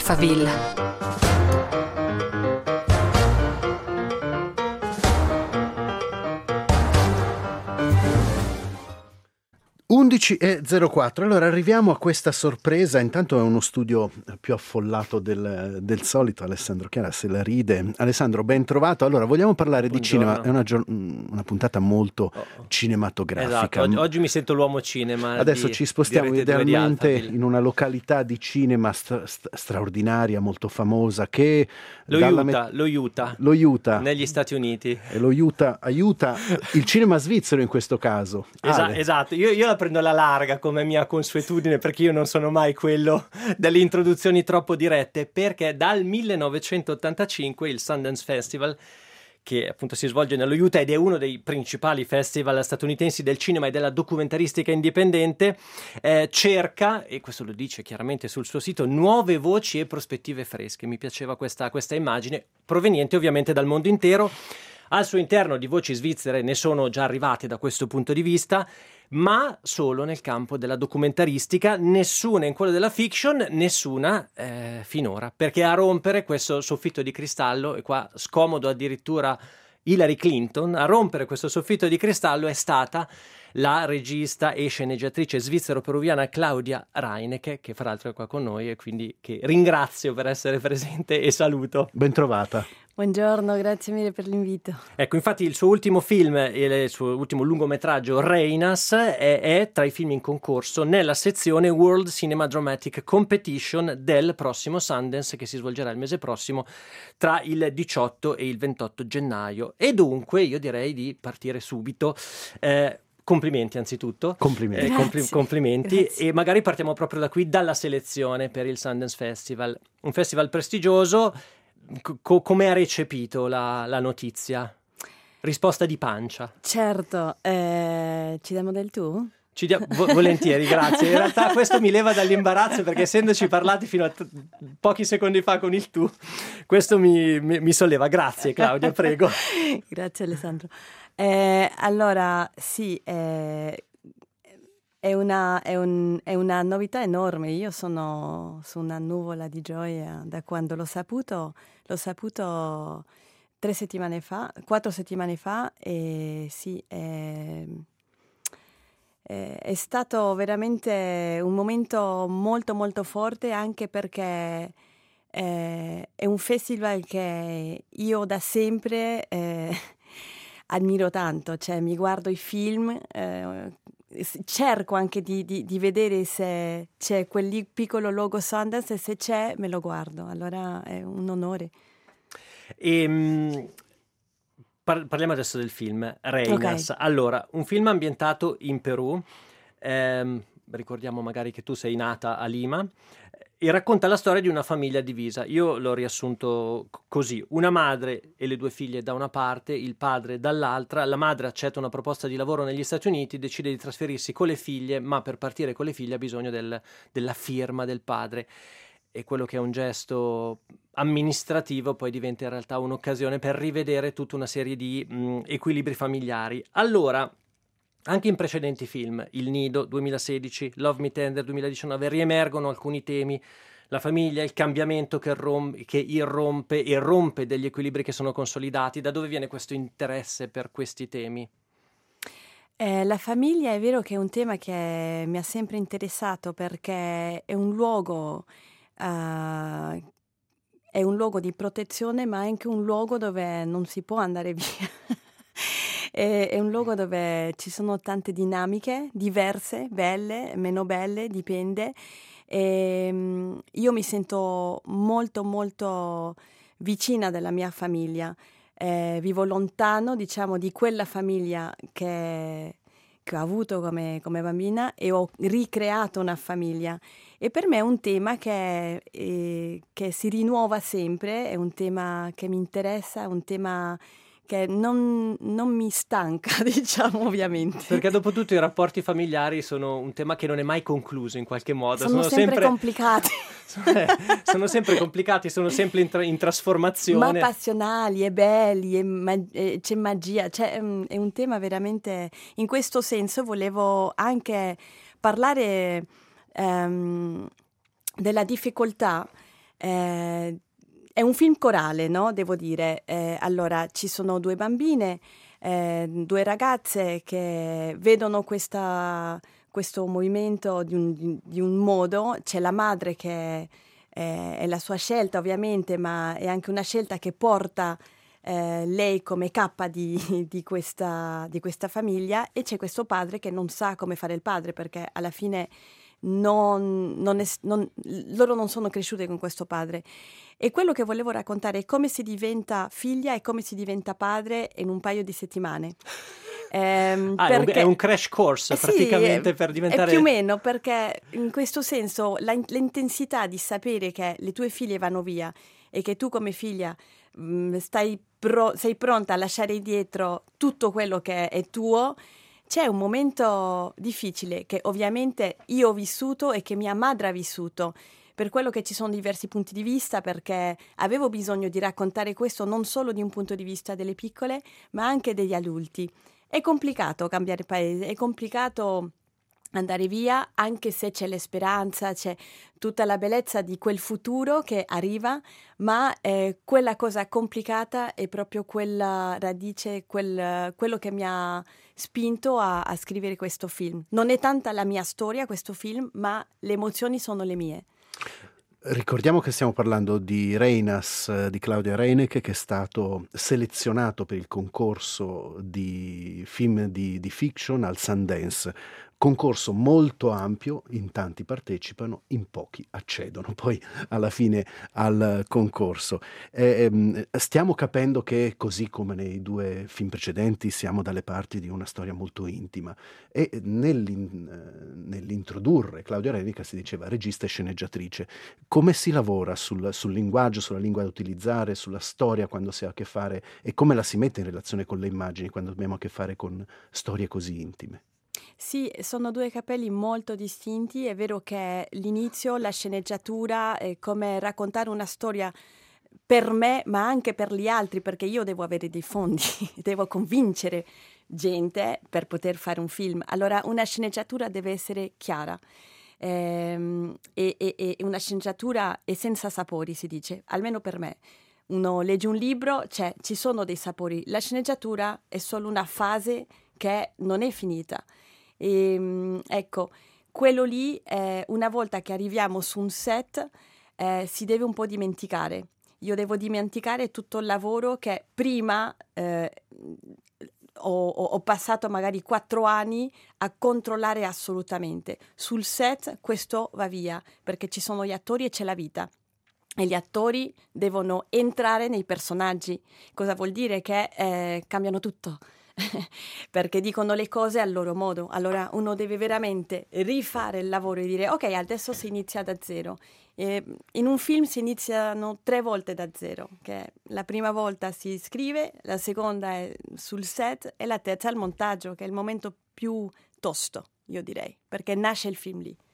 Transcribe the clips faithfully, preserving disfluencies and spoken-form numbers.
Alphaville. undici e zero quattro, allora arriviamo a questa sorpresa. Intanto è uno studio più affollato del, del solito. Alessandro Chiara se la ride. Alessandro, ben trovato. Allora, vogliamo parlare Buongiorno. di cinema. È una, gior- una puntata molto Oh. cinematografica. Esatto, oggi, oggi mi sento l'uomo cinema. Adesso di, ci spostiamo di Rete due di idealmente Alphaville. in una località di cinema stra- stra- straordinaria, molto famosa, che Lo dalla Utah, met- lo Utah, lo Utah negli Stati Uniti. e lo Utah aiuta il cinema svizzero in questo caso. Esa- Ale. esatto, io, io la prendo alla larga come mia consuetudine, perché io non sono mai quello delle introduzioni troppo dirette, perché dal millenovecentottantacinque il Sundance Festival, che appunto si svolge nello Utah ed è uno dei principali festival statunitensi del cinema e della documentaristica indipendente, eh, cerca, e questo lo dice chiaramente sul suo sito, nuove voci e prospettive fresche. Mi piaceva questa, questa immagine, proveniente ovviamente dal mondo intero. Al suo interno di voci svizzere ne sono già arrivate da questo punto di vista, ma solo nel campo della documentaristica, nessuna in quello della fiction, nessuna eh, finora, perché a rompere questo soffitto di cristallo, e qua scomodo addirittura Hillary Clinton, a rompere questo soffitto di cristallo è stata la regista e sceneggiatrice svizzero-peruviana Claudia Reinecke, che fra l'altro è qua con noi e quindi che ringrazio per essere presente e saluto. Ben trovata. Buongiorno, grazie mille per l'invito. Ecco, infatti il suo ultimo film e il suo ultimo lungometraggio Reinas è, è tra i film in concorso nella sezione World Cinema Dramatic Competition del prossimo Sundance, che si svolgerà il mese prossimo tra il diciotto e il ventotto gennaio. E dunque io direi di partire subito. Eh, Complimenti anzitutto. Complimenti. Eh, compli- complimenti. Grazie. E magari partiamo proprio da qui, dalla selezione per il Sundance Festival. Un festival prestigioso. Co- come ha recepito la, la notizia? Risposta di pancia. Certo, eh, ci diamo del tu? Ci dia- vo- volentieri, grazie. In realtà questo mi leva dall'imbarazzo, perché essendoci parlati fino a t- pochi secondi fa con il tu, questo mi, mi, mi solleva. Grazie Claudia, prego. Grazie Alessandro. Eh, allora, sì, eh, è, una, è, un- è una novità enorme. Io sono su una nuvola di gioia da quando l'ho saputo. L'ho saputo tre settimane fa, quattro settimane fa, e sì, è, è- è stato veramente un momento molto molto forte, anche perché eh, è un festival che io da sempre eh, ammiro tanto, cioè mi guardo i film, eh, s- cerco anche di, di- di vedere se c'è quel lì piccolo logo Sundance, e se c'è me lo guardo, allora è un onore. E, mh, par- parliamo adesso del film Reinas. Ok. Allora, un film ambientato in Perù. Ehm, ricordiamo magari che tu sei nata a Lima. E racconta la storia di una famiglia divisa. Io l'ho riassunto c- così: una madre e le due figlie da una parte, il padre dall'altra. La madre accetta una proposta di lavoro negli Stati Uniti, decide di trasferirsi con le figlie, ma per partire con le figlie ha bisogno del- della firma del padre. E quello che è un gesto amministrativo poi diventa in realtà un'occasione per rivedere tutta una serie di mh, equilibri familiari. Allora, anche in precedenti film, Il Nido duemilasedici, Love Me Tender duemiladiciannove, riemergono alcuni temi: la famiglia, il cambiamento che, rom- che irrompe e rompe degli equilibri che sono consolidati. Da dove viene questo interesse per questi temi? Eh, la famiglia è vero che è un tema che mi ha sempre interessato, perché è un luogo, eh, è un luogo di protezione, ma è anche un luogo dove non si può andare via. È, è un luogo dove ci sono tante dinamiche diverse, belle, meno belle, dipende. E, mm, io mi sento molto molto vicina della mia famiglia. Eh, vivo lontano, diciamo, di quella famiglia che, che ho avuto come, come bambina, e ho ricreato una famiglia. E per me è un tema che, eh, che si rinnuova sempre, è un tema che mi interessa, è un tema che non, non mi stanca, diciamo, ovviamente. Perché dopo tutto i rapporti familiari sono un tema che non è mai concluso in qualche modo. Sono, sempre, complicati. Eh, sono sempre complicati, sono sempre in, tra- in trasformazione. Ma passionali e belli, e ma- e c'è magia, cioè, mm, è un tema veramente. In questo senso volevo anche parlare ehm, della difficoltà Eh, è un film corale, no? Devo dire. Eh, allora, ci sono due bambine, eh, due ragazze che vedono questa, questo movimento di un, di, di un modo. C'è la madre che eh, è la sua scelta, ovviamente, ma è anche una scelta che porta eh, lei come cappa di, di, questa, di questa famiglia, e c'è questo padre che non sa come fare il padre, perché alla fine non, non è, non, loro non sono cresciute con questo padre. E quello che volevo raccontare è come si diventa figlia e come si diventa padre in un paio di settimane. Ehm, ah, perché, è un crash course, eh, praticamente, sì, per diventare... È più o meno, perché in questo senso la, l'intensità di sapere che le tue figlie vanno via e che tu come figlia mh, stai pro, sei pronta a lasciare dietro tutto quello che è tuo. C'è un momento difficile che ovviamente io ho vissuto e che mia madre ha vissuto, per quello che ci sono diversi punti di vista, perché avevo bisogno di raccontare questo non solo di un punto di vista delle piccole, ma anche degli adulti. È complicato cambiare paese, è complicato andare via, anche se c'è la speranza, c'è tutta la bellezza di quel futuro che arriva, ma eh, quella cosa complicata è proprio quella radice, quel, quello che mi ha spinto a, a scrivere questo film. Non è tanta la mia storia, questo film, ma le emozioni sono le mie. Ricordiamo che stiamo parlando di Reinas, di Claudia Reinecke, che è stato selezionato per il concorso di film di, di fiction al Sundance. Concorso molto ampio, in tanti partecipano, in pochi accedono poi alla fine al concorso. Eh, stiamo capendo che, così come nei due film precedenti, siamo dalle parti di una storia molto intima, e nell'in, nell'introdurre Claudia Reinecke si diceva regista e sceneggiatrice. Come si lavora sul, sul linguaggio, sulla lingua da utilizzare, sulla storia quando si ha a che fare, e come la si mette in relazione con le immagini quando abbiamo a che fare con storie così intime? Sì, sono due capelli molto distinti. È vero che l'inizio, la sceneggiatura, è come raccontare una storia per me, ma anche per gli altri, perché io devo avere dei fondi, devo convincere gente per poter fare un film. Allora una sceneggiatura deve essere chiara. Ehm, e, e, e una sceneggiatura è senza sapori, si dice, almeno per me. Uno legge un libro, cioè, ci sono dei sapori. La sceneggiatura è solo una fase che non è finita. E, ecco, quello lì, eh, una volta che arriviamo su un set, eh, si deve un po' dimenticare. Io devo dimenticare tutto il lavoro che prima eh, ho, ho passato magari quattro anni a controllare assolutamente. Sul set questo va via, perché ci sono gli attori e c'è la vita. E gli attori devono entrare nei personaggi. Cosa vuol dire? Che eh, cambiano tutto. Perché dicono le cose al loro modo. Allora uno deve veramente rifare il lavoro e dire ok, adesso si inizia da zero. E in un film si iniziano tre volte da zero, che la prima volta si scrive, la seconda è sul set e la terza è il montaggio, che è il momento più tosto, io direi, perché nasce il film lì.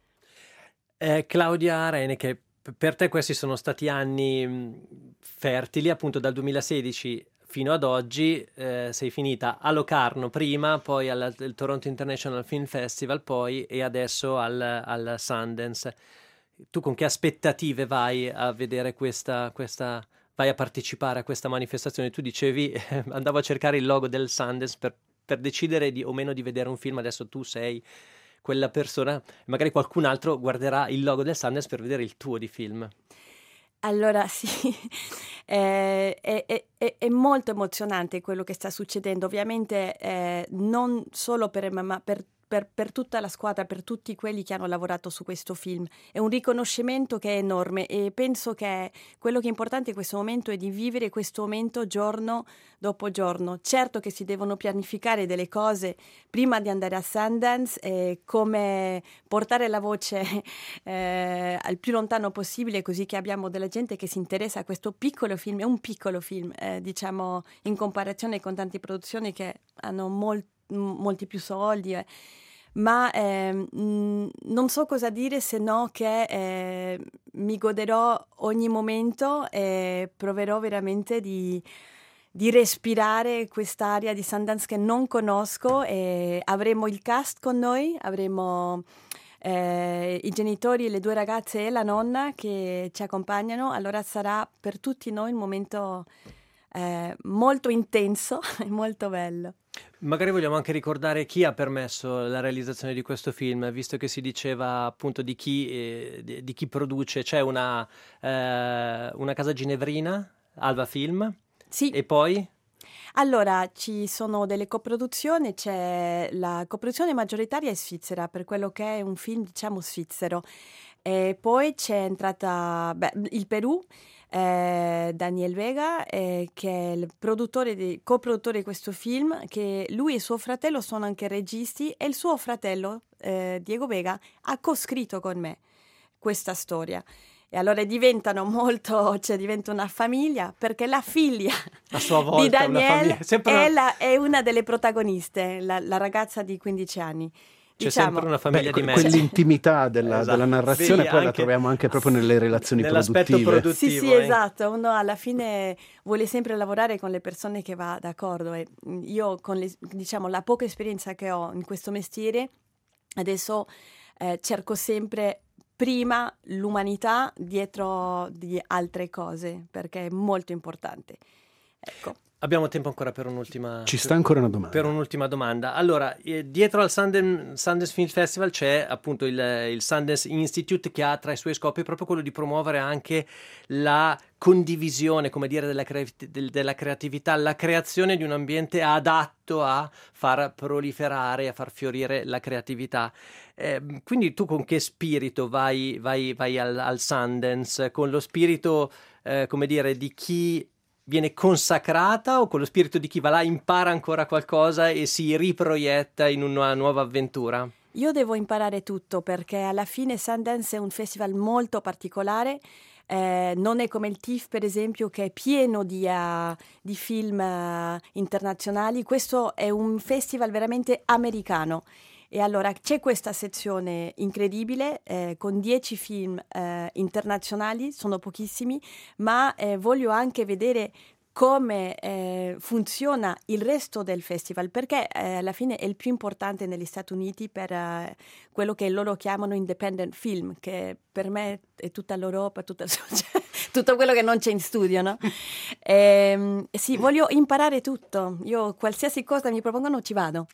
eh, Claudia Reinecke, per te questi sono stati anni fertili, appunto dal duemilasedici fino ad oggi. Eh, sei finita a Locarno prima, poi al, al Toronto International Film Festival, poi e adesso al, al Sundance. Tu con che aspettative vai a vedere questa, questa, vai a partecipare a questa manifestazione? Tu dicevi eh, andavo a cercare il logo del Sundance per, per decidere di, o meno di vedere un film. Adesso tu sei quella persona, magari qualcun altro guarderà il logo del Sundance per vedere il tuo di film. Allora sì, eh, è, è, è, è molto emozionante quello che sta succedendo, ovviamente eh, non solo per me, ma per, per, per tutta la squadra, per tutti quelli che hanno lavorato su questo film. È un riconoscimento che è enorme, e penso che quello che è importante in questo momento è di vivere questo momento giorno dopo giorno. Certo che si devono pianificare delle cose prima di andare a Sundance, eh, come portare la voce eh, al più lontano possibile, così che abbiamo della gente che si interessa a questo piccolo film. È un piccolo film, eh, diciamo, in comparazione con tante produzioni che hanno molt, molti più soldi. Eh. Ma eh, mh, non so cosa dire, se no che eh, mi goderò ogni momento e proverò veramente di, di respirare quest'area di Sundance che non conosco. E avremo il cast con noi, avremo eh, i genitori, le due ragazze e la nonna che ci accompagnano, allora sarà per tutti noi un momento eh, molto intenso e molto bello. Magari vogliamo anche ricordare chi ha permesso la realizzazione di questo film, visto che si diceva appunto di chi, eh, di, di chi produce. C'è una, eh, una casa ginevrina, Alva Film, sì. E poi? Allora, ci sono delle coproduzioni, c'è la coproduzione maggioritaria è svizzera, per quello che è un film, diciamo, svizzero. E poi c'è entrata beh, il Perù, eh, Daniel Vega, eh, che è il produttore di, coproduttore di questo film, che lui e suo fratello sono anche registi, e il suo fratello, eh, Diego Vega, ha coscritto con me questa storia. E allora diventano molto, cioè diventa una famiglia, perché la figlia a sua volta, di Daniel una famiglia, è, la, è una delle protagoniste, la, la ragazza di quindici anni. C'è diciamo, sempre una famiglia beh, di mezzo. Quell'intimità della, esatto. della narrazione Sì, poi anche, la troviamo anche proprio nelle relazioni nell'aspetto produttive. produttivo. Sì, sì, eh. esatto. Uno alla fine vuole sempre lavorare con le persone che va d'accordo. E io, con le, diciamo, la poca esperienza che ho in questo mestiere, adesso eh, cerco sempre prima l'umanità dietro di altre cose, perché è molto importante. Ecco. Abbiamo tempo ancora per un'ultima Ci sta ancora una domanda. Per un'ultima domanda. Allora, eh, dietro al Sundance, Sundance Film Festival c'è appunto il, il Sundance Institute, che ha tra i suoi scopi proprio quello di promuovere anche la condivisione, come dire, della, cre- del, della creatività, la creazione di un ambiente adatto a far proliferare, a far fiorire la creatività. Eh, quindi tu con che spirito vai, vai, vai al, al Sundance? Con lo spirito, eh, come dire, di chi viene consacrata, o con lo spirito di chi va là, impara ancora qualcosa e si riproietta in una nuova avventura? Io devo imparare tutto, perché alla fine Sundance è un festival molto particolare. Eh, non è come il T I F, per esempio, che è pieno di, uh, di film uh, internazionali. Questo è un festival veramente americano. E allora c'è questa sezione incredibile eh, con dieci film eh, internazionali, sono pochissimi, ma eh, voglio anche vedere come eh, funziona il resto del festival, perché eh, alla fine è il più importante negli Stati Uniti per eh, quello che loro chiamano independent film, che per me è tutta l'Europa, tutta, cioè, tutto quello che non c'è in studio, no? E, sì, voglio imparare tutto. Io qualsiasi cosa mi propongono ci vado.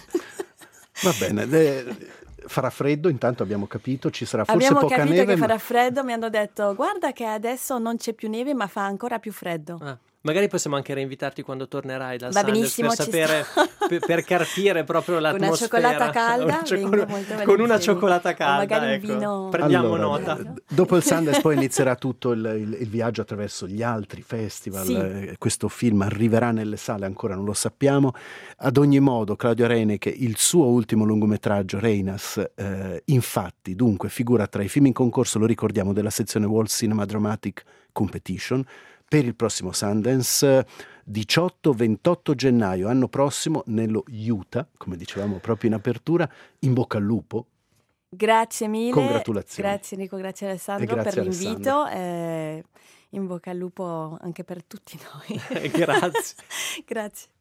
Va bene, eh, farà freddo, intanto abbiamo capito, ci sarà forse abbiamo poca capito neve. che ma... farà freddo, mi hanno detto guarda che adesso non c'è più neve, ma fa ancora più freddo. Ah, magari possiamo anche reinvitarti quando tornerai dal Va Sundance, benissimo, per ci sapere, per, per capire proprio l'atmosfera. Una cioccolata calda, una cioccola- vengo molto con una volentieri. cioccolata O calda, magari un ecco. vino. Prendiamo Allora, nota. d- dopo il Sundance poi inizierà tutto il, il- il viaggio attraverso gli altri festival. Sì. Eh, questo film arriverà nelle sale, ancora non lo sappiamo. Ad ogni modo, Claudio Reinecke, il suo ultimo lungometraggio Reinas, eh, infatti, dunque, figura tra i film in concorso, lo ricordiamo, della sezione World Cinema Dramatic Competition per il prossimo Sundance, diciotto ventotto gennaio, anno prossimo, nello Utah, come dicevamo proprio in apertura. In bocca al lupo. Grazie mille. Congratulazioni. Grazie Nico, grazie Alessandro E grazie per l'invito. Alessandro. Eh, in bocca al lupo anche per tutti noi. Grazie. Grazie.